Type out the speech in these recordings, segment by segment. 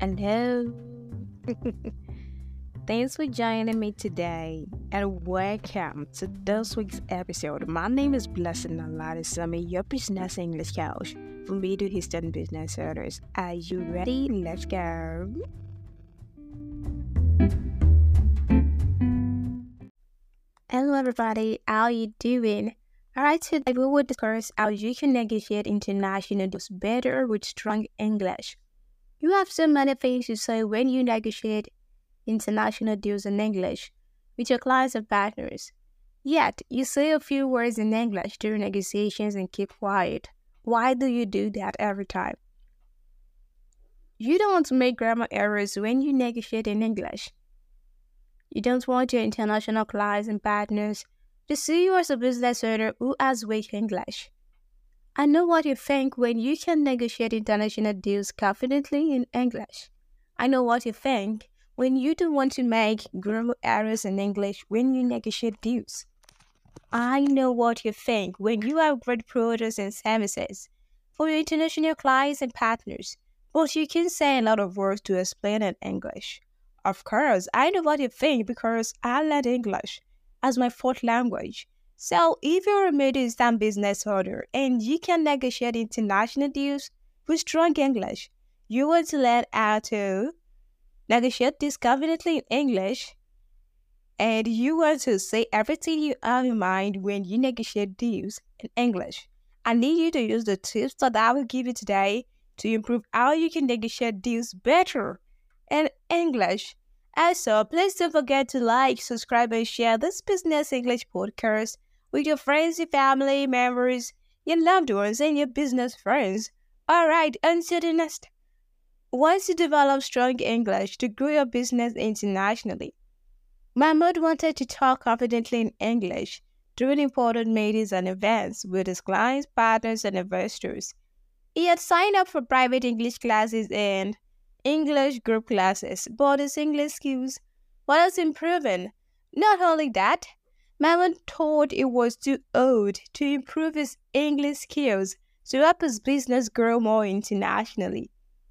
Hello. Thanks for joining me today and welcome to this week's episode. My name is Blessing Alarisami, your business English coach for Middle Eastern business owners. Are you ready? Let's go. Hello everybody, how are you doing? Alright, today we will discuss how you can negotiate international deals better with strong English. You have so many things to say when you negotiate international deals in English with your clients and partners. Yet, you say a few words in English during negotiations and keep quiet. Why do you do that every time? You don't want to make grammar errors when you negotiate in English. You don't want your international clients and partners to see you as a business owner who has weak English. I know what you think when you can negotiate international deals confidently in English. I know what you think when you don't want to make grammar errors in English when you negotiate deals. I know what you think when you have great products and services for your international clients and partners, but you can say a lot of words to explain in English. Of course, I know what you think because I learned English as my fourth language. So, if you're a Middle Eastern business owner and you can negotiate international deals with strong English, you want to learn how to negotiate this confidently in English, and you want to say everything you have in mind when you negotiate deals in English. I need you to use the tips that I will give you today to improve how you can negotiate deals better in English. Also, please don't forget to like, subscribe, and share this Business English podcast with your friends, your family members, your loved ones, and your business friends. Alright, until the next. Once you develop strong English to grow your business internationally, Mahmoud wanted to talk confidently in English during important meetings and events with his clients, partners, and investors. He had signed up for private English classes and English group classes, but his English skills was improving. Not only that, Mahmoud thought it was too old to improve his English skills to help his business grow more internationally.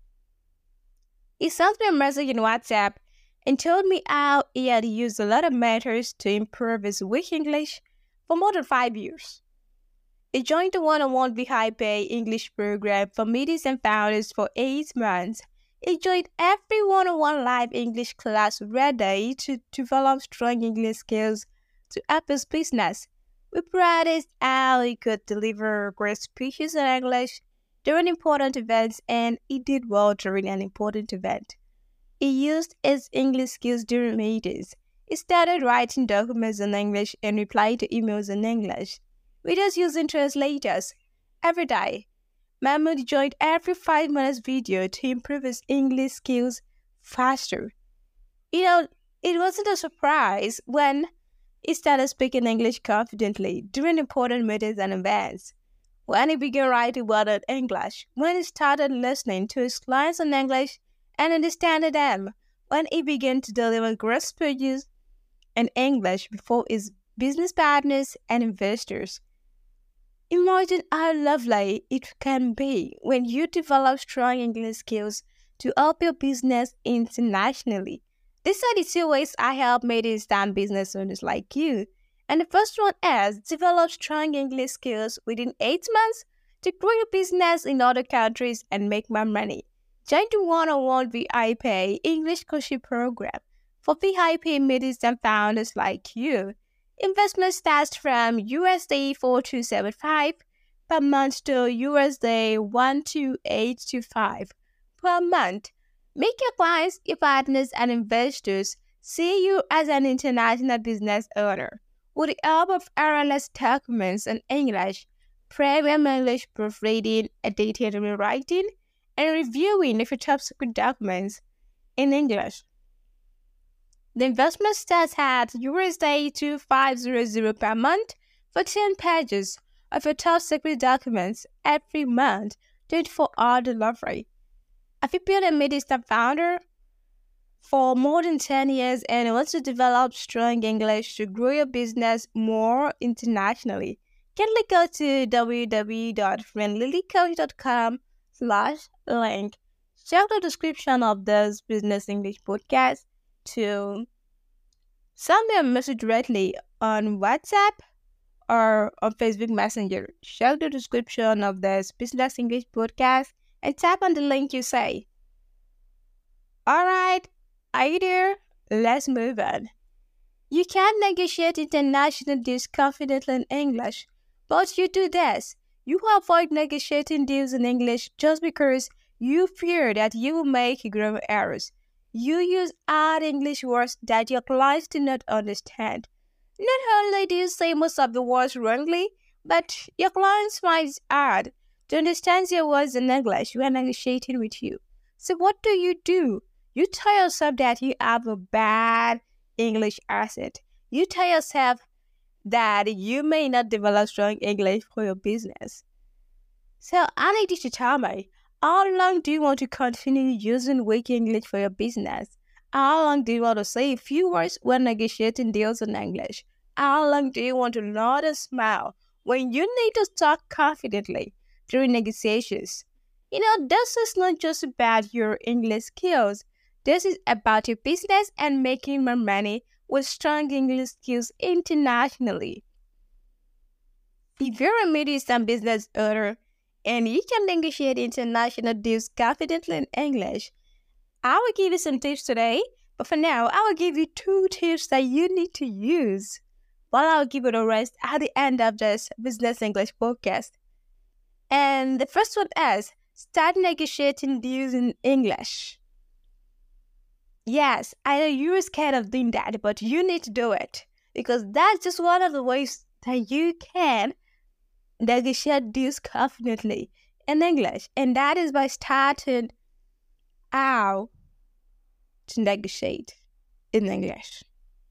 He sent me a message in WhatsApp and told me how he had used a lot of methods to improve his weak English for more than 5 years. He joined the one-on-one VIP English program for meetings and founders for 8 months. He joined every one-on-one live English class ready to develop strong English skills to help his business. We practiced how he could deliver great speeches in English during important events, and he did well during an important event. He used his English skills during meetings. He started writing documents in English and replying to emails in English. We just using translators every day. Mahmoud joined every 5 minutes video to improve his English skills faster. It wasn't a surprise when he started speaking English confidently during important meetings and events. When he began writing well in English, when he started listening to his clients in English and understanding them, when he began to deliver great speeches in English before his business partners and investors. Imagine how lovely it can be when you develop strong English skills to help your business internationally. These are the 2 ways I help Middle Eastern business owners like you. And the first one is develop strong English skills within 8 months to grow your business in other countries and make more money. Join the one-on-one VIP English coaching program for VIP Middle Eastern founders like you. Investment starts from USD 4275 per month to USD 12825 per month. Make your clients, your partners, and investors see you as an international business owner. With the help of RLS documents in English, premium English proofreading, edited rewriting, and reviewing of your top secret documents in English. The investment starts at USD 2500 per month for 10 pages of your top secret documents every month, 24-hour delivery. Have you been a Middle Eastern founder for more than 10 years and want to develop strong English to grow your business more internationally? Kindly go to www.friendlilycoach.com/link check the description of this Business English podcast to send me a message directly on WhatsApp or on Facebook Messenger. Check the description of this Business English podcast and tap on the link you say. Alright, are you there? Let's move on. You can't negotiate international deals confidently in English, but you do this. You avoid negotiating deals in English just because you fear that you will make grammar errors. You use odd English words that your clients do not understand. Not only do you say most of the words wrongly, but your clients find it hard to understand your words in English when negotiating with you. So what do? You tell yourself that you have a bad English accent. You tell yourself that you may not develop strong English for your business. So I need you to tell me, how long do you want to continue using weak English for your business? How long do you want to say a few words when negotiating deals in English? How long do you want to nod and smile when you need to talk confidently during negotiations? This is not just about your English skills. This is about your business and making more money with strong English skills internationally. If you're a Middle-Eastern business owner and you can negotiate international deals confidently in English, I will give you some tips today, but for now, I will give you 2 tips that you need to use. But I'll give you the rest at the end of this Business English podcast. And the first one is, start negotiating deals in English. Yes, I know you're scared of doing that, but you need to do it. Because that's just one of the ways that you can negotiate deals confidently in English. And that is by starting how to negotiate in English.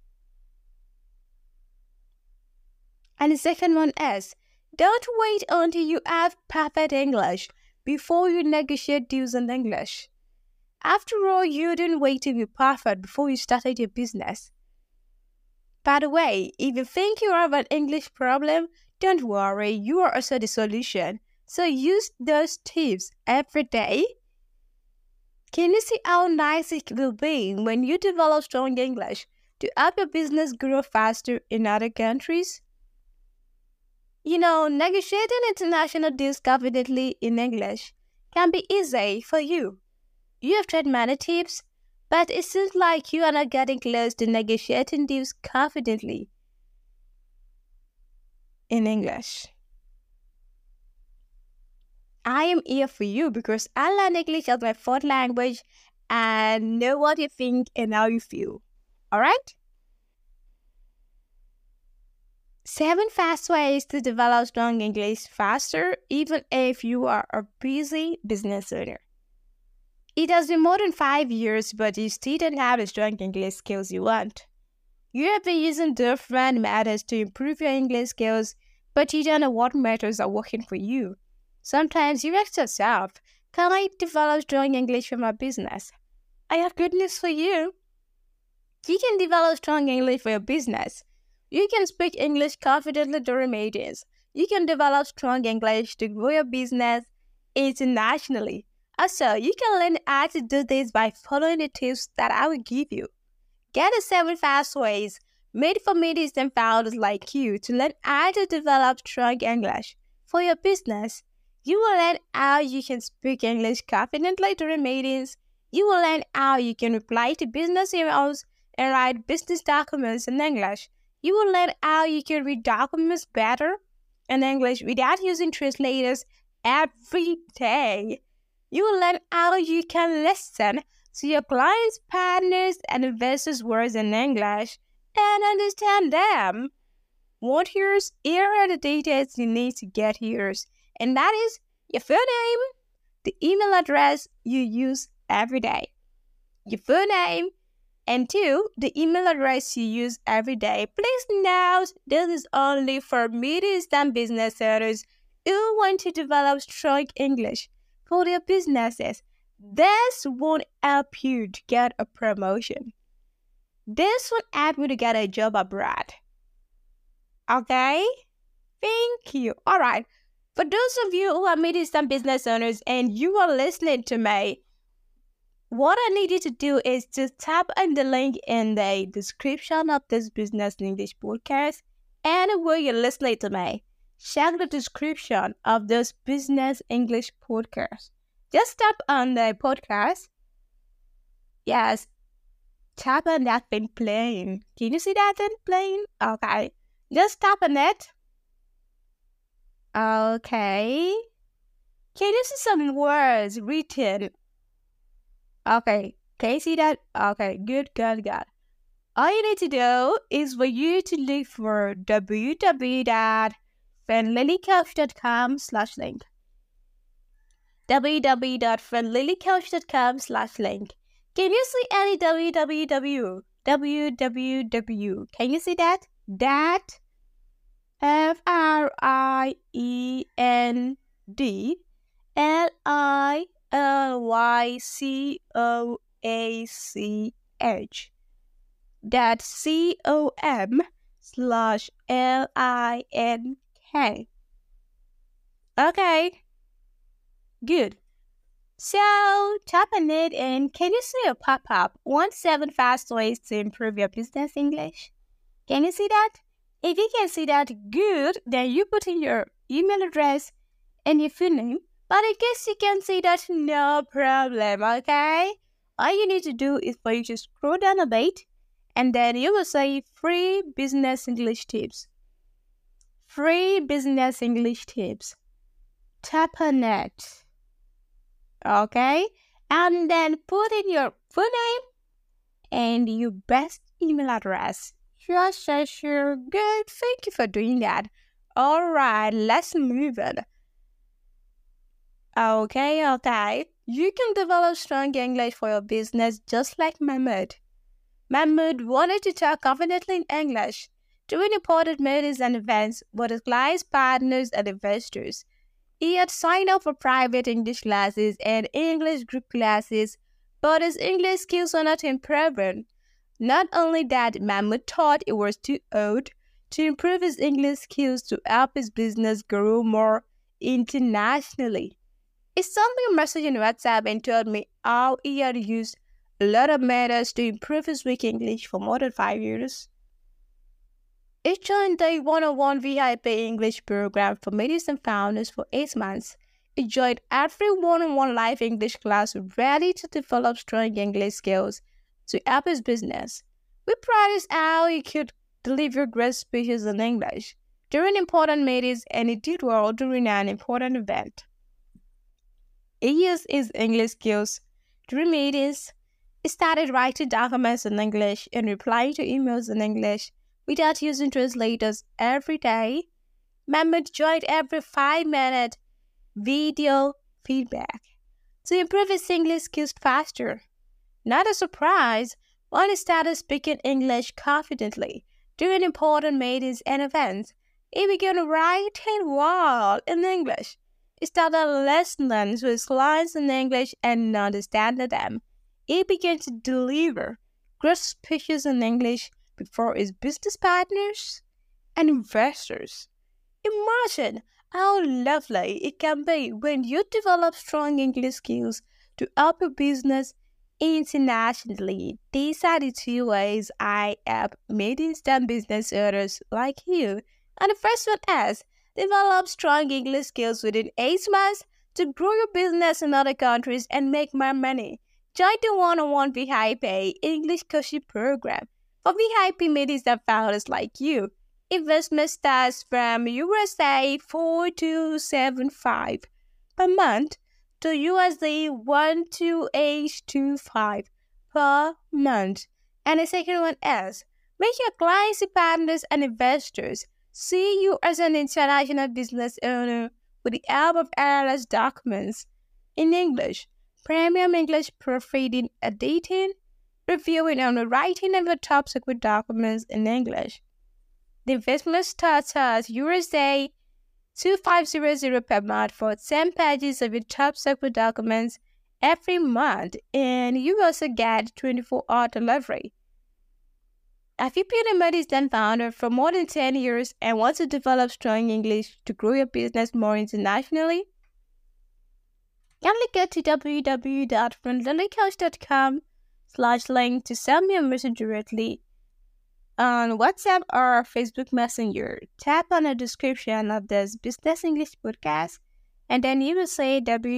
And the second one is, don't wait until you have perfect English before you negotiate deals in English. After all, you didn't wait to be perfect before you started your business. By the way, if you think you have an English problem, don't worry, you are also the solution. So use those tips every day. Can you see how nice it will be when you develop strong English to help your business grow faster in other countries? Negotiating international deals confidently in English can be easy for you. You have tried many tips, but it seems like you are not getting close to negotiating deals confidently in English. I am here for you because I learned English as my fourth language and know what you think and how you feel. Alright? 7 fast ways to develop strong English faster, even if you are a busy business owner. It has been more than 5 years, but you still don't have the strong English skills you want. You have been using different methods to improve your English skills, but you don't know what methods are working for you. Sometimes you ask yourself, can I develop strong English for my business? I have good news for you. You can develop strong English for your business. You can speak English confidently during meetings. You can develop strong English to grow your business internationally. Also, you can learn how to do this by following the tips that I will give you. Get the 7 fast ways made for Middle-Eastern founders like you to learn how to develop strong English for your business. You will learn how you can speak English confidently during meetings. You will learn how you can reply to business emails and write business documents in English. You will learn how you can read documents better in English without using translators every day. You will learn how you can listen to your clients, partners, and investors' words in English and understand them. Want yours? Here are the details you need to get yours. And that is your full name, the email address you use every day. Your full name, and 2, the email address you use every day. Please note, this is only for Middle-Eastern business owners who want to develop strong English for their businesses. This won't help you to get a promotion. This won't help you to get a job abroad. Okay? Thank you. Alright. For those of you who are Middle Eastern business owners and you are listening to me, what I need you to do is just tap on the link in the description of this Business English podcast. Anywhere you're listening to me, check the description of this Business English podcast. Just tap on the podcast. Yes, tap on that thing playing. Can you see that thing playing? Okay. Just tap on it. Okay. Can you see some words written? Okay. Can you see that? Okay. Good. All you need to do is for you to look for www.friendlilycoach.com/link. www.friendlilycoach.com/link. Can you see any www? Can you see that? That FRIENDLILYCOACH .com/LINK. Okay, good. So tap on it and can you see a pop-up? 17 fast ways to improve your business English. Can you see that? If you can see that, good, then you put in your email address and your full name. But in case you can see that, no problem, okay? All you need to do is for you to scroll down a bit and then you will say free business English tips. Free business English tips. Tap on it. Okay? And then put in your full name and your best email address. Sure. Good. Thank you for doing that. Alright, let's move on. Okay. You can develop strong English for your business just like Mahmoud. Mahmoud wanted to talk confidently in English during important meetings and events with his clients, partners, and investors. He had signed up for private English classes and English group classes, but his English skills were not improving. Not only that, Mahmoud thought it was too old to improve his English skills to help his business grow more internationally. He sent me a message on WhatsApp and told me how he had used a lot of methods to improve his weak English for more than 5 years. He joined the 101 VIP English program for medias and founders for 8 months. He joined every one-on-one live English class ready to develop strong English skills to help his business. We practiced how he could deliver great speeches in English during important meetings, and he did well during an important event. He used his English skills during meetings. He started writing documents in English and replying to emails in English without using translators every day. Mahmoud joined every 5-minute video feedback to improve his English skills faster. Not a surprise, when he started speaking English confidently during important meetings and events, he began writing well in English. He started listening to his clients in English and understanding them. He began to deliver great speeches in English before his business partners and investors. Imagine how lovely it can be when you develop strong English skills to help your business internationally. These are the 2 ways I help medium-term business owners like you. And the first one is develop strong English skills within 8 months to grow your business in other countries and make more money. Join the 101 VIP English coaching program for VIP meetings and founders like you. Investment starts from USA 4275 per month to USD 12825 per month. And the second one is make your clients, partners, and investors see you as an international business owner with the help of LLS documents in English, premium English proofreading, editing, reviewing, and writing of your top secret documents in English. The investment starts at USD 2500 per month for 10 pages of your top secret documents every month, and you also get 24-hour delivery. Have you been a medicine founder for more than 10 years and want to develop strong English to grow your business more internationally? Kindly go to www.friendlilycoach.com/link to send me a message directly on WhatsApp or Facebook Messenger. Tap on the description of this Business English podcast, and then you will say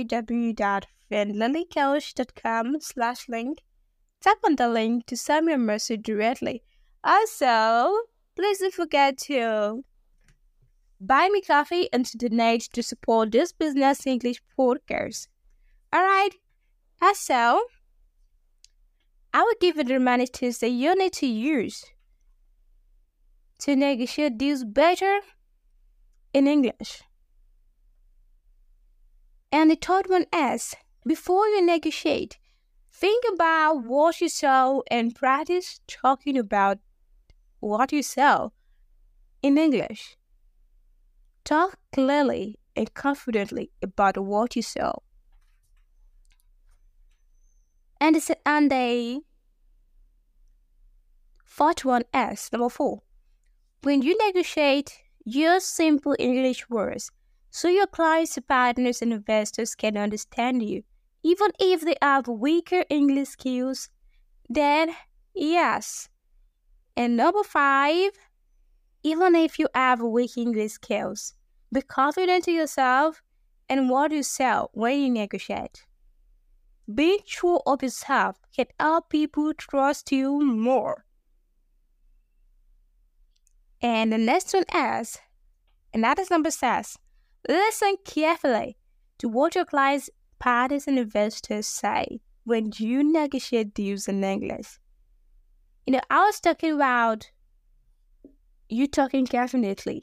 www.friendlilycoach.com/link. Tap on the link to send me a message directly. Also, please don't forget to buy me coffee and to donate to support this Business English podcast. Alright, also, I will give you the remaining tips that you need to use to negotiate deals better in English. And the third one is, before you negotiate, think about what you sell and practice talking about what you sell in English. Talk clearly and confidently about what you sell. And the fourth one is, number 4. When you negotiate, use simple English words so your clients, partners, and investors can understand you. Even if they have weaker English skills, then yes. And number 5, even if you have weak English skills, be confident in yourself and what you sell when you negotiate. Being sure of yourself can help people trust you more. And the next one is, and that is number 6, listen carefully to what your clients, partners, and investors say when you negotiate deals in English. I was talking about you talking confidently,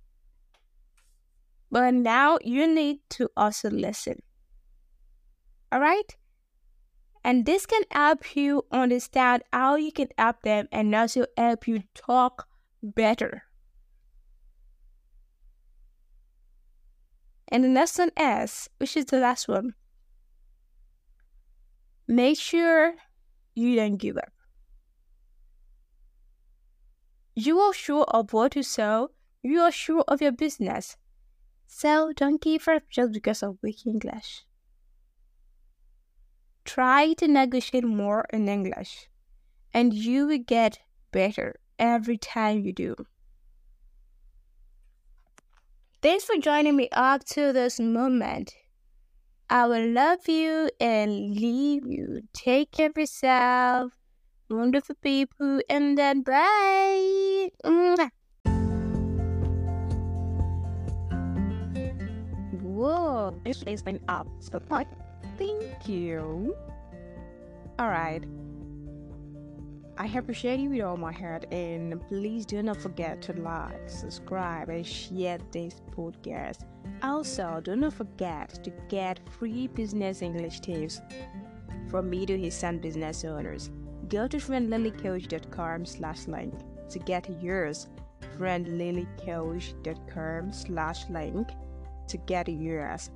but now you need to also listen. Alright? And this can help you understand how you can help them and also help you talk better. And the next one is, which is the last one, make sure you don't give up. You are sure of what you sell, you are sure of your business. So don't give up just because of weak English. Try to negotiate more in English, and you will get better every time you do. Thanks for joining me up to this moment. I will love you and leave you. Take care of yourself, wonderful people, and then bye. Whoa, it's been up. So thank you. Alright. I appreciate you with all my heart, and please do not forget to like, subscribe, and share this podcast. Also, do not forget to get free business English tips from me to his son business owners. Go to friendlilycoach.com/link to get yours. friendlilycoach.com/link to get yours.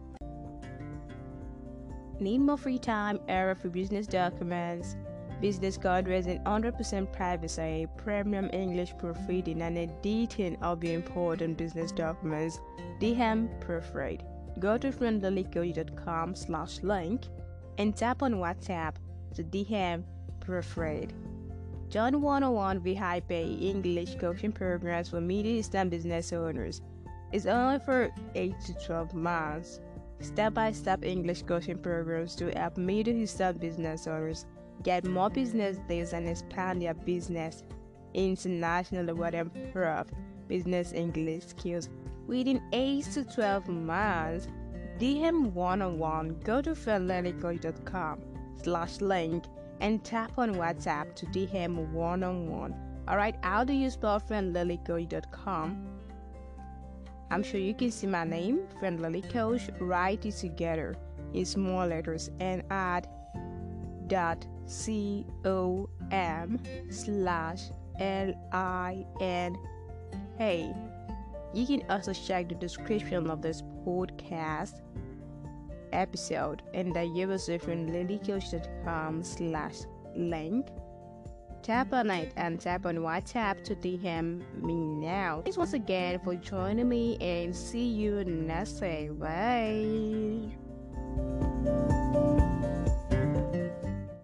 Need more free time, error for business documents, business guidelines, and 100% privacy, premium English proofreading, and editing of your important business documents? DM Proofread. Go to friendlilycoach.com/link and tap on WhatsApp to DM Proofread. Join 101 VIP English coaching programs for Middle-Eastern business owners. It's only for 8 to 12 months. Step-by-step English coaching programs to help Middle-Eastern business owners get more business deals and expand their business internationally with improved business English skills within 8 to 12 months. DM 101. Go to friendlilycoach.com/link and tap on WhatsApp to DM 101. Alright, how do you spell friendlilycoach.com? I'm sure you can see my name, Friendly Coach. Write it together in small letters and add .com/LINK. You can also check the description of this podcast episode, and you will see friendlilycoach.com/link. Tap on it and tap on WhatsApp to DM me now. Thanks once again for joining me, and see you next time. Bye.